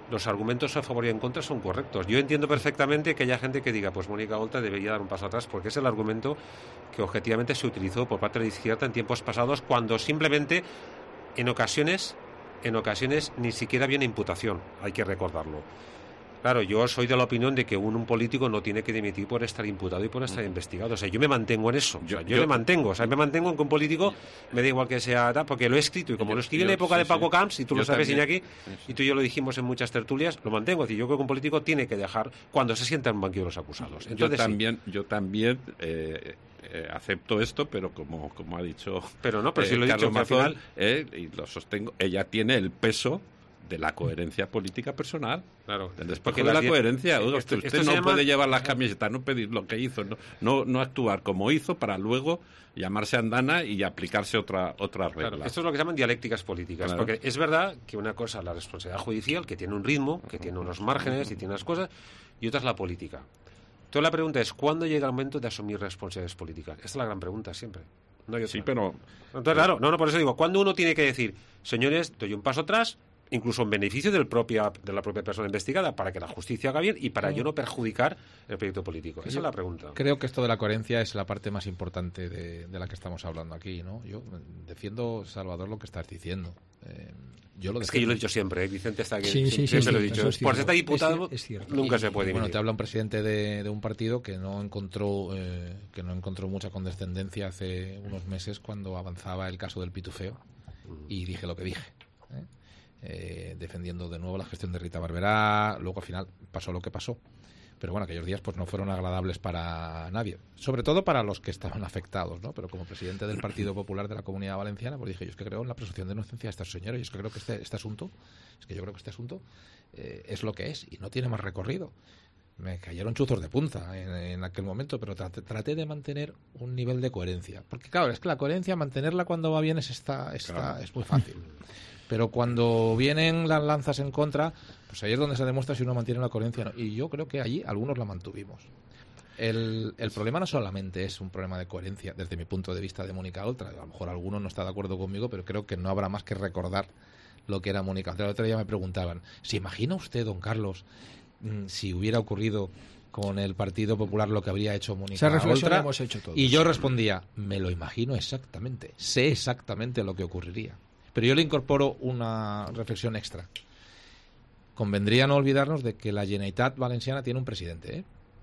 los argumentos a favor y en contra son correctos. Yo entiendo perfectamente que haya gente que diga, pues Mónica Oltra debería dar un paso atrás, porque es el argumento que objetivamente se utilizó por parte de la izquierda en tiempos pasados, cuando simplemente en ocasiones, en ocasiones ni siquiera había una imputación, hay que recordarlo. Claro, yo soy de la opinión de que un, un político no tiene que dimitir por estar imputado y por estar mm. investigado. O sea, yo me mantengo en eso. Yo, o sea, yo, yo me mantengo. O sea, me mantengo en que un político me da igual que sea, porque lo he escrito y como yo, lo escribí yo, en la época sí, de Paco sí. Camps, y tú yo lo sabes, Iñaki, sí, sí. y tú y yo lo dijimos en muchas tertulias, lo mantengo. Es decir, yo creo que un político tiene que dejar cuando se sienta en un banquillo los acusados. Entonces, yo también, sí. yo también eh, eh, acepto esto, pero como, como ha dicho pero no, pero eh, si lo he Carlos dicho, Mazón, al final... eh, y lo sostengo, ella tiene el peso de la coherencia política personal. Claro. Después de la die... coherencia, sí, esto, usted esto no llama... puede llevar las camisetas, no pedir lo que hizo, no, no, no actuar como hizo para luego llamarse andana y aplicarse otra otra regla. Claro, esto es lo que llaman dialécticas políticas, claro. Porque es verdad que una cosa es la responsabilidad judicial, que tiene un ritmo, que tiene unos márgenes y tiene unas cosas, y otra es la política. Entonces la pregunta es, ¿cuándo llega el momento de asumir responsabilidades políticas? Esta es la gran pregunta siempre. No hay otra. Sí, pero... Entonces, claro, no, no, por eso digo, ¿cuándo uno tiene que decir, señores, doy un paso atrás, incluso en beneficio del propia, de la propia persona investigada, para que la justicia haga bien y para yo no perjudicar el proyecto político? Esa yo es la pregunta. Creo que esto de la coherencia es la parte más importante de, de la que estamos hablando aquí, ¿no? Yo defiendo, Salvador, lo que estás diciendo. Eh, yo lo es que yo lo he dicho siempre, ¿eh? Vicente está aquí. Sí, sí, siempre sí, lo he sí, dicho. es Por ser está diputado, es cierto. nunca y, se puede. Y, bueno, te habla un presidente de, de un partido que no encontró eh, que no encontró mucha condescendencia hace unos meses cuando avanzaba el caso del pitufeo y dije lo que dije. ¿eh? Eh, defendiendo de nuevo la gestión de Rita Barberá, luego al final pasó lo que pasó. Pero bueno, aquellos días pues no fueron agradables para nadie, sobre todo para los que estaban afectados, ¿no? Pero como presidente del Partido Popular de la Comunidad Valenciana, pues dije, yo es que creo en la presunción de inocencia de estos señores, y es que creo que este, este asunto, es que yo creo que este asunto eh, es lo que es y no tiene más recorrido. Me cayeron chuzos de punta en, en aquel momento, pero traté, traté de mantener un nivel de coherencia, porque claro, es que la coherencia, mantenerla cuando va bien es, esta, esta, claro. es muy fácil. Pero cuando vienen las lanzas en contra, pues ahí es donde se demuestra si uno mantiene la coherencia o no. Y yo creo que allí algunos la mantuvimos. El, el problema no solamente es un problema de coherencia, desde mi punto de vista, de Mónica Oltra. A lo mejor alguno no está de acuerdo conmigo, pero creo que no habrá más que recordar lo que era Mónica Oltra. El otro día me preguntaban, ¿se imagina usted, don Carlos, si hubiera ocurrido con el Partido Popular lo que habría hecho Mónica Esa reflexión Oltra? la hemos hecho todos. Y yo respondía, me lo imagino exactamente, sé exactamente lo que ocurriría. Pero yo le incorporo una reflexión extra. Convendría no olvidarnos de que la Generalitat Valenciana tiene un presidente, ¿eh?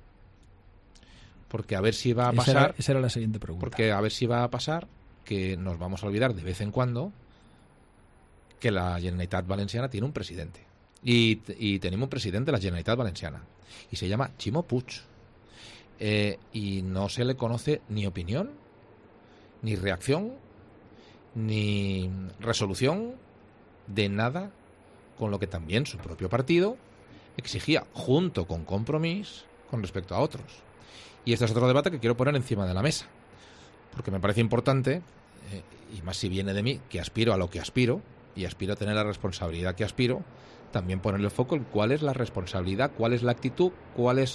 Porque a ver si va a pasar... Esa era, esa era la siguiente pregunta. Porque a ver si va a pasar que nos vamos a olvidar de vez en cuando que la Generalitat Valenciana tiene un presidente. Y, y tenemos un presidente de la Generalitat Valenciana. Y se llama Ximo Puig. Eh, y no se le conoce ni opinión, ni reacción, ni resolución de nada con lo que también su propio partido exigía, junto con Compromís, con respecto a otros. Y este es otro debate que quiero poner encima de la mesa, porque me parece importante, eh, y más si viene de mí, que aspiro a lo que aspiro, y aspiro a tener la responsabilidad que aspiro, también ponerle el foco en cuál es la responsabilidad, cuál es la actitud, cuál es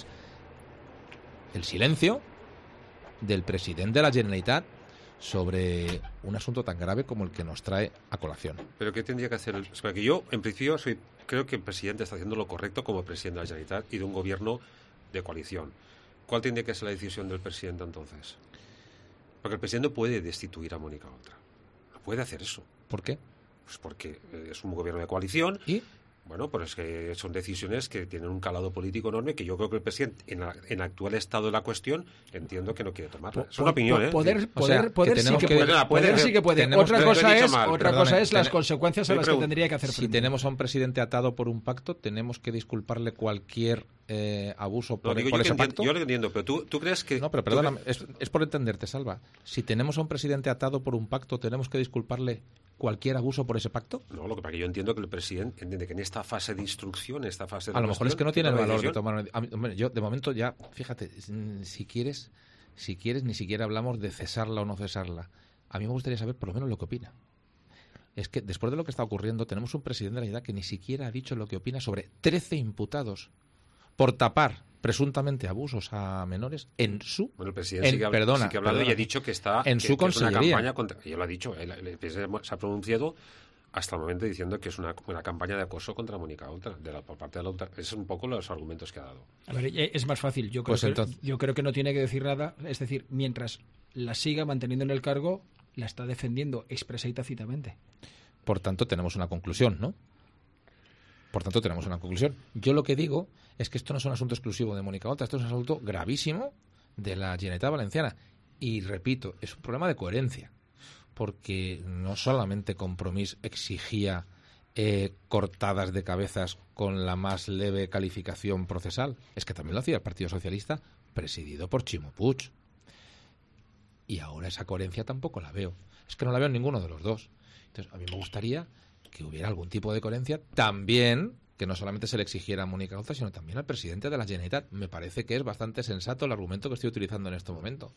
el silencio del presidente de la Generalitat sobre un asunto tan grave como el que nos trae a colación. ¿Pero qué tendría que hacer? El... Es que yo, en principio, soy, creo que el presidente está haciendo lo correcto como presidente de la Generalitat y de un gobierno de coalición. ¿Cuál tendría que ser la decisión del presidente entonces? Porque el presidente puede destituir a Mónica Oltra. No puede hacer eso. ¿Por qué? Pues porque es un gobierno de coalición. ¿Y? Bueno, pues es que son decisiones que tienen un calado político enorme que yo creo que el presidente, en el en actual estado de la cuestión, entiendo que no quiere tomarla. Es una opinión, ¿eh? Poder, poder, o sea, poder, que sí que que, puede. Poder, poder sí que puede. Otra cosa es, mal, otra perdone, cosa es las ten, consecuencias a las que tendría que hacer frente. Si tenemos a un presidente atado por un pacto, ¿tenemos que disculparle cualquier eh, abuso por, no, digo, por yo ese entiendo, pacto? Yo lo entiendo, pero tú, tú crees que... No, pero perdóname, es, es por entenderte, Salva. Si tenemos a un presidente atado por un pacto, ¿tenemos que disculparle cualquier abuso por ese pacto? No, lo que pasa es que yo entiendo que el presidente entiende que en esta fase de instrucción, en esta fase de a lo mejor es que no tiene el valor decisión. de tomar una... Hombre, yo de momento ya, fíjate, si quieres, si quieres ni siquiera hablamos de cesarla o no cesarla. A mí me gustaría saber por lo menos lo que opina. Es que después de lo que está ocurriendo tenemos un presidente de la Generalitat que ni siquiera ha dicho lo que opina sobre trece imputados por tapar presuntamente abusos a menores en su bueno, el presidente en, sí que habla, perdona, sí que ha hablado perdona, y ha dicho que está en que, su que es una consellería. campaña contra, ya lo ha dicho, el, el presidente se ha pronunciado hasta el momento diciendo que es una, una campaña de acoso contra Mónica Oltra, de la, por parte de la Oltra. Esos son un poco los argumentos que ha dado. A ver, es más fácil. Yo creo, Pues que, entonces... yo creo que no tiene que decir nada. Es decir, mientras la siga manteniendo en el cargo, la está defendiendo expresa y tácitamente. Por tanto, tenemos una conclusión, ¿no? Por tanto, tenemos una conclusión. Yo lo que digo es que esto no es un asunto exclusivo de Mónica Oltra, esto es un asunto gravísimo de la Generalitat Valenciana. Y repito, es un problema de coherencia. Porque no solamente Compromís exigía eh, cortadas de cabezas con la más leve calificación procesal, es que también lo hacía el Partido Socialista, presidido por Ximo Puig. Y ahora esa coherencia tampoco la veo. Es que no la veo en ninguno de los dos. Entonces, a mí me gustaría que hubiera algún tipo de coherencia también, que no solamente se le exigiera a Mónica Oltra, sino también al presidente de la Generalitat. Me parece que es bastante sensato el argumento que estoy utilizando en este momento.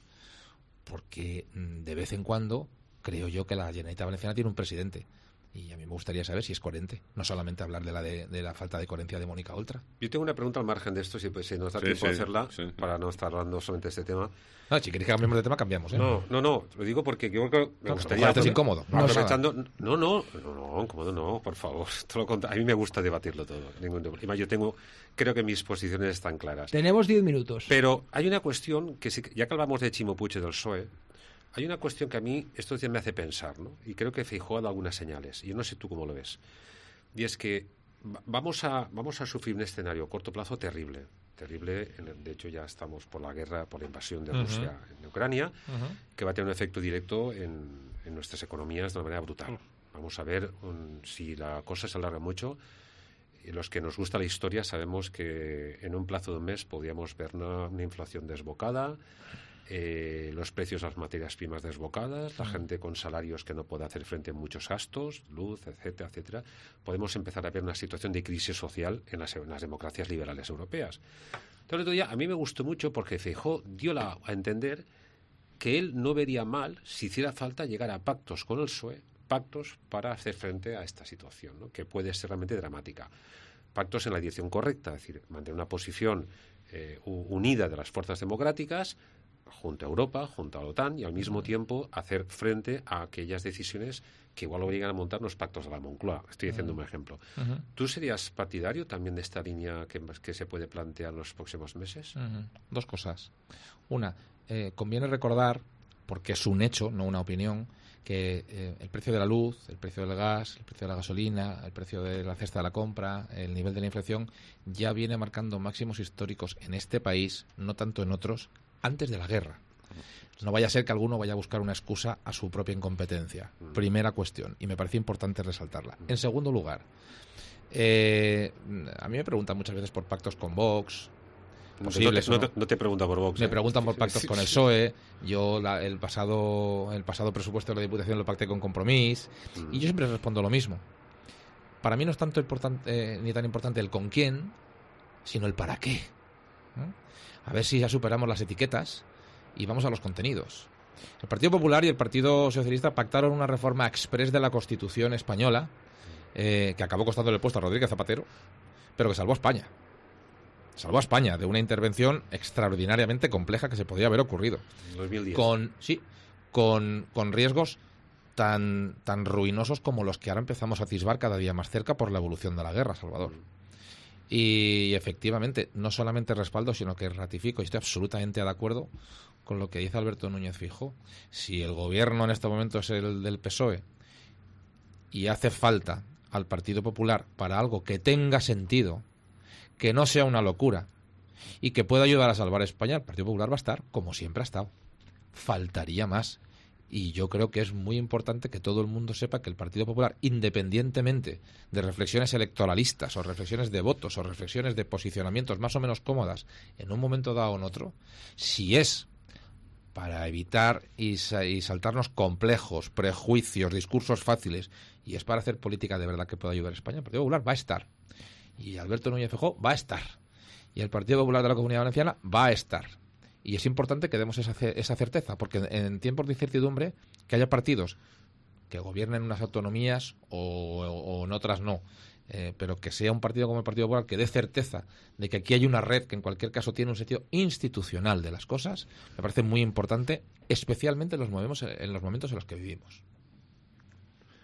Porque de vez en cuando creo yo que la Generalitat Valenciana tiene un presidente. Y a mí me gustaría saber si es coherente. No solamente hablar de la de, de la falta de coherencia de Mónica Oltra. Yo tengo una pregunta al margen de esto, si, pues, si nos da Sí, tiempo sí, a hacerla, sí. para no estar hablando solamente de este tema. No, si queréis que cambiemos de tema, cambiamos. ¿eh? No, no, no, lo digo porque yo creo que me No, gustaría... esto es incómodo. No, No, aprovechando, no, no, no, no, incómodo no, por favor. Todo lo contra- a mí me gusta debatirlo todo. Ningún problema. Yo tengo, creo que mis posiciones están claras. Tenemos diez minutos. Pero hay una cuestión que, sí, ya que hablamos de Ximo Puig y del P S O E, hay una cuestión que a mí esto ya me hace pensar, ¿no? Y creo que Feijóo ha dado algunas señales. Y yo no sé tú cómo lo ves. Y es que va- vamos a, vamos a sufrir un escenario a corto plazo terrible. Terrible, en el- de hecho ya estamos por la guerra, por la invasión de Ujú. Rusia en Ucrania, Uh-huh. que va a tener un efecto directo en, en nuestras economías de una manera brutal. Vamos a ver um, si la cosa se alarga mucho. Y los que nos gusta la historia sabemos que en un plazo de un mes podríamos ver una, una inflación desbocada, eh, los precios de las materias primas desbocadas, la gente con salarios que no puede hacer frente a muchos gastos, luz, etcétera, etcétera. Podemos empezar a ver una situación de crisis social en las, en las democracias liberales europeas. Entonces, el otro día a mí me gustó mucho porque Feijóo dio la, a entender que él no vería mal si hiciera falta llegar a pactos con el P S O E, pactos para hacer frente a esta situación, ¿no? Que puede ser realmente dramática. Pactos en la dirección correcta, es decir, mantener una posición eh, unida de las fuerzas democráticas junto a Europa, junto a la OTAN y al mismo tiempo hacer frente a aquellas decisiones que igual obligan a montar los pactos de la Moncloa. Estoy diciendo un ejemplo. Uh-huh. ¿Tú serías partidario también de esta línea que, que se puede plantear en los próximos meses? Uh-huh. Dos cosas. Una, eh, conviene recordar, porque es un hecho, no una opinión, que eh, el precio de la luz, el precio del gas, el precio de la gasolina, el precio de la cesta de la compra, el nivel de la inflación, ya viene marcando máximos históricos en este país, no tanto en otros, antes de la guerra. No vaya a ser que alguno vaya a buscar una excusa a su propia incompetencia. Primera cuestión, y me parece importante resaltarla. En segundo lugar, eh, a mí me preguntan muchas veces por pactos con Vox. Posibles, no, ¿no? te, no te pregunta por Vox. Me ¿eh? preguntan por pactos con el P S O E. Yo la, el pasado el pasado presupuesto de la Diputación lo pacté con Compromís. Mm. Y yo siempre respondo lo mismo. Para mí no es tanto importante, eh, ni tan importante el con quién, sino el para qué. ¿no? A ver si ya superamos las etiquetas y vamos a los contenidos. El Partido Popular y el Partido Socialista pactaron una reforma exprés de la Constitución española eh, que acabó costándole el puesto a Rodríguez Zapatero, pero que salvó a España. Salvó a España de una intervención extraordinariamente compleja que se podía haber ocurrido. dos mil diez. Con, sí, con, con riesgos tan, tan ruinosos como los que ahora empezamos a atisbar cada día más cerca por la evolución de la guerra, Salvador. Y efectivamente, no solamente respaldo, sino que ratifico y estoy absolutamente de acuerdo con lo que dice Alberto Núñez Feijóo. Si el gobierno en este momento es el del P S O E y hace falta al Partido Popular para algo que tenga sentido, que no sea una locura y que pueda ayudar a salvar a España, el Partido Popular va a estar como siempre ha estado. Faltaría más. Y yo creo que es muy importante que todo el mundo sepa que el Partido Popular, independientemente de reflexiones electoralistas o reflexiones de votos o reflexiones de posicionamientos más o menos cómodas en un momento dado o en otro, si es para evitar y, sa- y saltarnos complejos, prejuicios, discursos fáciles, y es para hacer política de verdad que pueda ayudar a España, el Partido Popular va a estar. Y Alberto Núñez Feijóo va a estar. Y el Partido Popular de la Comunidad Valenciana va a estar. Y es importante que demos esa, ce- esa certeza, porque en, en tiempos de incertidumbre, que haya partidos que gobiernen unas autonomías o, o- o en otras no, eh, pero que sea un partido como el Partido Popular que dé certeza de que aquí hay una red que en cualquier caso tiene un sentido institucional de las cosas, me parece muy importante, especialmente en los, movemos, en los momentos en los que vivimos.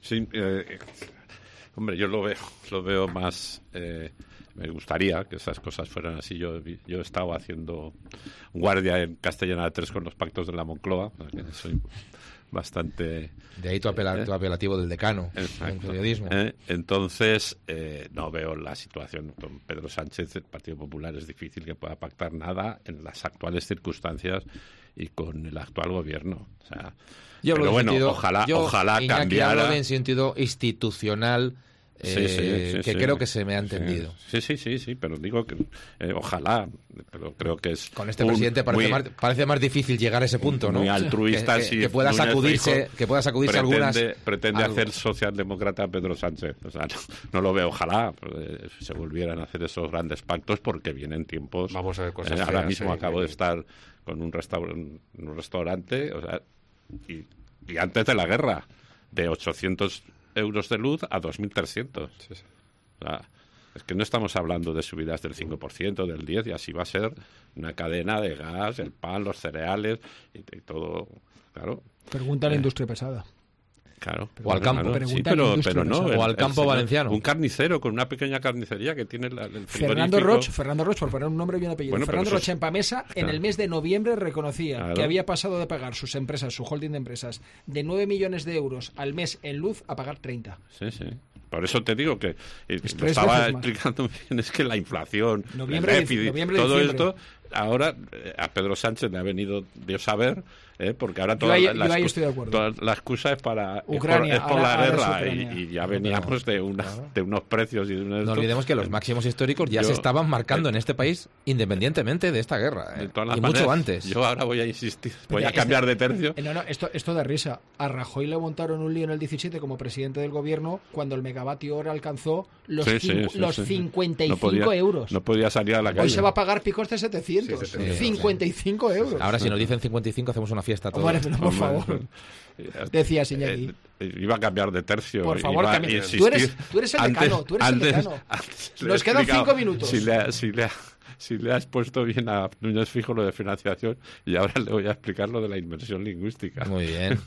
Sí, eh, hombre, yo lo veo, lo veo más... Eh, me gustaría que esas cosas fueran así. Yo, yo he estado haciendo guardia en Castellana de Tres con los pactos de la Moncloa, que soy bastante... De ahí tu, apela, ¿eh? tu apelativo del decano Exacto. en periodismo. ¿Eh? Entonces, eh, no veo la situación con Pedro Sánchez. El Partido Popular es difícil que pueda pactar nada en las actuales circunstancias y con el actual gobierno. O sea, yo pero bueno, sentido, ojalá, yo, ojalá Iñaki, cambiara. hablo en sentido institucional. Eh, Sí, sí, sí, que sí. creo que se me ha entendido. Sí, sí, sí, sí, pero digo que eh, ojalá, pero creo que es Con este un, presidente parece, muy, más, parece más difícil llegar a ese punto, ¿no? muy altruista, que, si que pueda Núñez sacudirse, Feijóo que pueda sacudirse pretende, algunas. pretende algo. hacer socialdemócrata a Pedro Sánchez. O sea, no, no lo veo, ojalá eh, se volvieran a hacer esos grandes pactos porque vienen tiempos. Vamos a ver cosas eh, ahora feas, mismo eh, acabo que- de estar con un, restaur en un restaurante, o sea, y, y antes de la guerra, de ochocientos euros de luz a dos mil trescientos. Sí, sí. O sea, es que no estamos hablando de subidas del cinco por ciento, del diez por ciento, y así va a ser una cadena de gas, el pan, los cereales y, y todo. Claro, Pregunta a la Eh. industria pesada. claro. O al campo. Claro, sí, Pregunta a la pero, industria pero no. pesada. O al campo señor- valenciano. Un carnicero con una pequeña carnicería que tiene la, el Fernando frigorífico. Roch, Fernando Roch, por poner un nombre y un apellido. Bueno, pero Fernando eso Roch es- en Pamesa, en Claro. el mes de noviembre reconocía Claro. que había pasado de pagar sus empresas, su holding de empresas, de nueve millones de euros al mes en luz a pagar treinta. Sí, sí. Por eso te digo que eh, Es lo tres estaba veces más. explicando bien, es que la inflación, Noviembre, el déficit, noviembre, todo diciembre. esto, ahora eh, a Pedro Sánchez le ha venido Dios a ver, eh, porque ahora Yo toda, ahí- la, yo la ahí excu- estoy de acuerdo. toda la excusa es para es por- Ucrania, es por, ahora- la ahora es guerra Ucrania. y, y ya veníamos de, una, de unos precios y de unos No olvidemos que los máximos históricos ya Yo- se estaban marcando eh, en este país independientemente de esta guerra. de ¿eh? todas las Y mucho maneras, antes. Yo ahora voy a insistir, voy Pero a cambiar de tercio. Eh, No, no, esto, esto da risa. A Rajoy le montaron un lío en el diecisiete como presidente del gobierno cuando el megavatio hora alcanzó los, Sí, sí, cincu- sí, los sí, sí. cincuenta y No cinco podía- euros. No podía salir a la calle. Hoy se va a pagar picos de setecientos. Sí, setecientos, cincuenta y cinco euros. Ahora si nos dicen cincuenta y cinco hacemos una fiesta todos. Hombre, pero por Hombre, favor. eh, Decías, Iñaki. eh, iba a cambiar de tercio. Por favor, iba a cambia. insistir. Tú eres- tú eres el Antes- decano, tú eres el antes- decano. antes le Nos he quedan explicado cinco minutos. Si le, ha- si, le, ha- si le has puesto bien a Núñez Fijo lo de financiación, y ahora le voy a explicar lo de la inversión lingüística. Muy bien.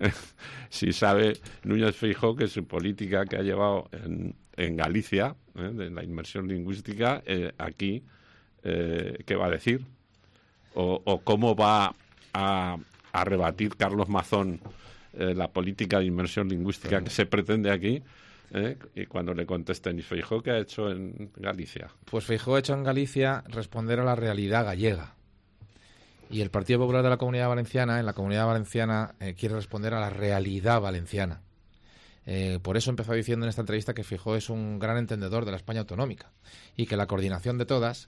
Si sabe Núñez Feijóo que su política que ha llevado en, en Galicia, ¿eh? de la inmersión lingüística, eh, aquí, eh, ¿qué va a decir? O, o cómo va a, a rebatir Carlos Mazón eh, la política de inmersión lingüística que se pretende aquí, ¿eh? Y cuando le contesten, ¿y Feijóo qué ha hecho en Galicia? Pues Feijóo ha hecho en Galicia responder a la realidad gallega. Y el Partido Popular de la Comunidad Valenciana, en la Comunidad Valenciana, eh, quiere responder a la realidad valenciana. Eh, por eso empezó diciendo en esta entrevista que Feijóo es un gran entendedor de la España autonómica y que la coordinación de todas,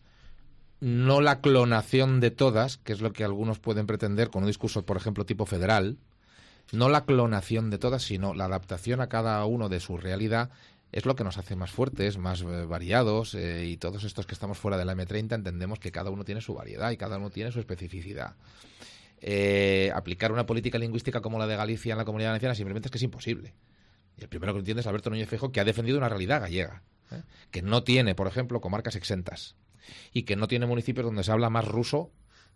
no la clonación de todas, que es lo que algunos pueden pretender con un discurso, por ejemplo, tipo federal, no la clonación de todas, sino la adaptación a cada uno de su realidad, es lo que nos hace más fuertes, más eh, variados, eh, y todos estos que estamos fuera de la eme treinta entendemos que cada uno tiene su variedad y cada uno tiene su especificidad. Eh, aplicar una política lingüística como la de Galicia en la Comunidad Valenciana simplemente es que es imposible. Y el primero que lo entiende es Alberto Núñez Feijóo, que ha defendido una realidad gallega, ¿eh? que no tiene, por ejemplo, comarcas exentas y que no tiene municipios donde se habla más ruso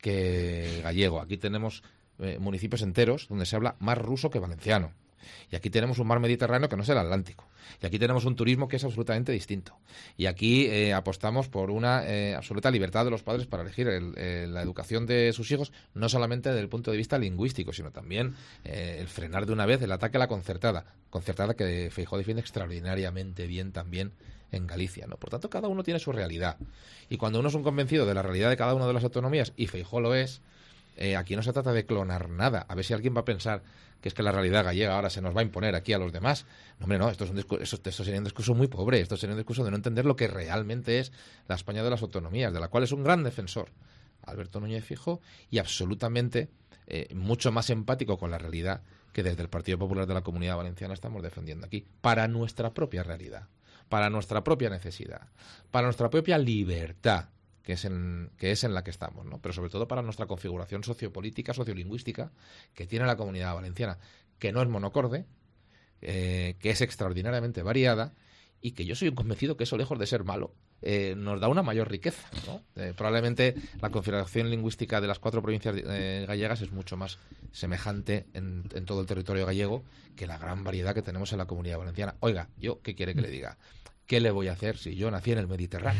que gallego. Aquí tenemos eh, municipios enteros donde se habla más ruso que valenciano. Y aquí tenemos un mar Mediterráneo que no es el Atlántico. Y aquí tenemos un turismo que es absolutamente distinto. Y aquí eh, apostamos por una eh, absoluta libertad de los padres para elegir el, eh, la educación de sus hijos, no solamente desde el punto de vista lingüístico, sino también eh, el frenar de una vez el ataque a la concertada. Concertada que Feijóo defiende extraordinariamente bien también en Galicia, ¿no? Por tanto, cada uno tiene su realidad. Y cuando uno es un convencido de la realidad de cada una de las autonomías, y Feijóo lo es, eh, aquí no se trata de clonar nada. A ver si alguien va a pensar que es que la realidad gallega ahora se nos va a imponer aquí a los demás. No, hombre, no, esto, es un discurso, esto, esto sería un discurso muy pobre, esto sería un discurso de no entender lo que realmente es la España de las autonomías, de la cual es un gran defensor Alberto Núñez Feijóo, y absolutamente eh, mucho más empático con la realidad que desde el Partido Popular de la Comunidad Valenciana estamos defendiendo aquí, para nuestra propia realidad, para nuestra propia necesidad, para nuestra propia libertad, que es en, que es en la que estamos, ¿no? Pero sobre todo para nuestra configuración sociopolítica, sociolingüística que tiene la Comunidad Valenciana, que no es monocorde, eh, que es extraordinariamente variada y que yo soy un convencido que eso, lejos de ser malo, eh, nos da una mayor riqueza, ¿no? Eh, probablemente la configuración lingüística de las cuatro provincias eh, gallegas es mucho más semejante en, en todo el territorio gallego que la gran variedad que tenemos en la Comunidad Valenciana. Oiga, ¿yo qué quiere que le diga? ¿Qué le voy a hacer si yo nací en el Mediterráneo?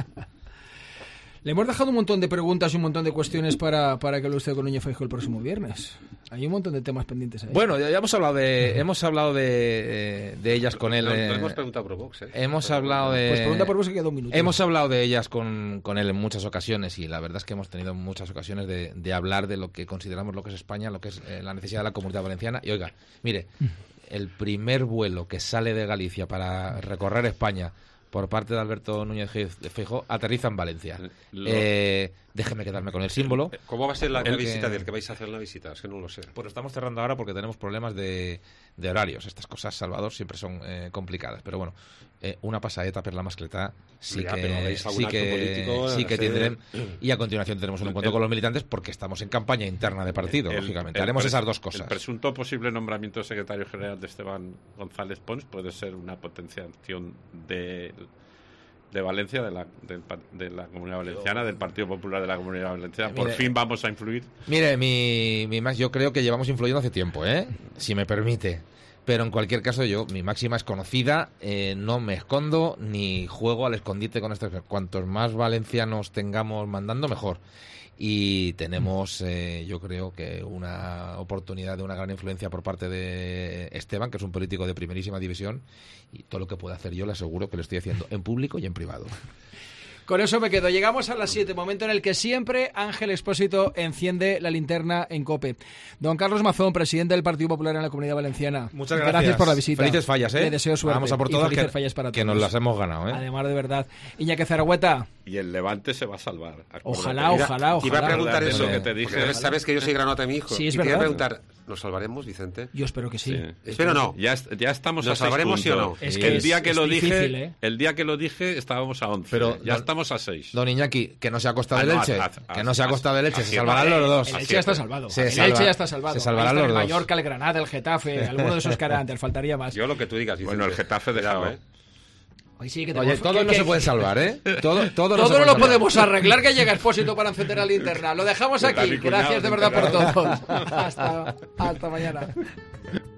Le hemos dejado un montón de preguntas y un montón de cuestiones para, para que lo esté con Núñez Feijóo el próximo viernes. Hay un montón de temas pendientes ahí. Bueno, ya, ya hemos hablado de hemos hablado de, de ellas con él. No, eh, no hemos preguntado por Vox, ¿eh? Hemos hablado de... Pues pregunta por vos que queda un minuto. Hemos hablado de ellas con, con él en muchas ocasiones y la verdad es que hemos tenido muchas ocasiones de, de hablar de lo que consideramos lo que es España, lo que es eh, la necesidad de la Comunidad Valenciana. Y oiga, mire, el primer vuelo que sale de Galicia para recorrer España por parte de Alberto Núñez Feijóo aterriza en Valencia. Lo... Eh, déjeme quedarme con el símbolo. ¿Cómo va a ser la, la que... visita del que vais a hacer la visita? Es que no lo sé. Pues estamos cerrando ahora porque tenemos problemas de, de horarios. Estas cosas, Salvador, siempre son eh, complicadas. Pero bueno, eh, una pasadeta per la mascletà sí Mira, que, sí que, sí que tendrem. Y a continuación tenemos un encuentro el, con los militantes porque estamos en campaña interna de partido, el, lógicamente. El, Haremos el, esas dos cosas. El presunto posible nombramiento de secretario general de Esteban González Pons puede ser una potenciación de... de Valencia, de la, de, de la Comunidad Valenciana, del Partido Popular de la Comunidad Valenciana. Por mire, fin vamos a influir. Mire, mi, mi más, yo creo que llevamos influyendo hace tiempo, ¿eh? Si me permite. Pero en cualquier caso, yo, mi máxima es conocida, eh, no me escondo ni juego al escondite con esto. Cuantos más valencianos tengamos mandando, mejor. Y tenemos, eh, yo creo que una oportunidad de una gran influencia por parte de Esteban, que es un político de primerísima división, y todo lo que pueda hacer yo le aseguro que lo estoy haciendo en público y en privado. Con eso me quedo. Llegamos a las siete, momento en el que siempre Ángel Expósito enciende la linterna en COPE. Don Carlos Mazón, presidente del Partido Popular en la Comunidad Valenciana. Muchas gracias. Gracias por la visita. Felices fallas, ¿eh? Le deseo suerte. Vamos a por todas, que, fallas para que todos. nos las hemos ganado, ¿eh? Además, de verdad. Iñaki Zaragüeta. Y el Levante se va a salvar. Ojalá, ojalá, ojalá. Iba a preguntar eso. Lo que te dije. Porque sabes que yo soy granota de mi hijo. Sí, es y verdad. te iba a preguntar, ¿nos salvaremos, Vicente? Yo espero que sí. sí. Espero no. Ya, ya estamos ¿Nos a seis salvaremos sí o no? Es que que el es, día que es lo difícil, dije, ¿eh? el día que lo dije estábamos a once. Pero ya don, estamos a seis. Don Iñaki, que no se ha costado ah, el no, Elche. haz, haz, que no se ha costado el Elche. Se salvarán vale. los dos. El Elche ya está salvado. Se el salva, Elche ya está salvado. Se salvarán Ahí los está dos. El Mallorca, el Granada, el Getafe, alguno de esos que harán, te faltaría más. Yo lo que tú digas, Vicente. Bueno, el Getafe dejado, ¿eh? Hoy sí que Oye, todo no se puede salvar, ¿eh? Todo, todo no, todo no lo salvar. podemos arreglar, que llega Expósito para encender la linterna. Lo dejamos aquí. Gracias de verdad por todo. Hasta, hasta mañana.